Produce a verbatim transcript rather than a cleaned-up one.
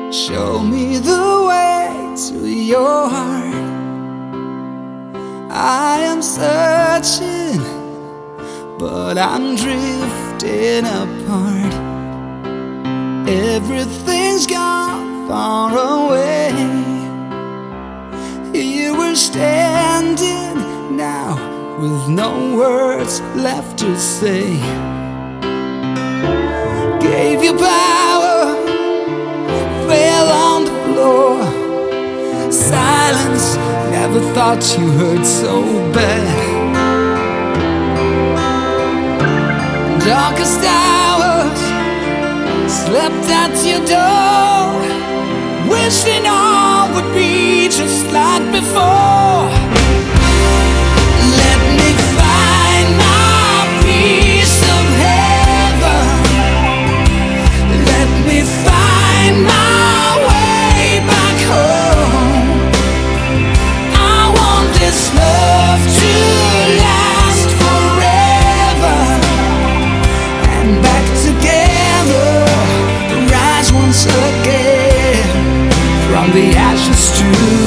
Show me the way to your heart. I am searching, but I'm drifting apart. Everything's gone far away. Here we're standing now with no words left to say. Gave you power, fell on the floor. Silence, never thought you hurt so bad. Darkest hours, slept at your door, wishing all would be just like before. Let me find my piece of heaven. Let me find my way back home. I want this love to last forever, and back together, rise once again from the ashes to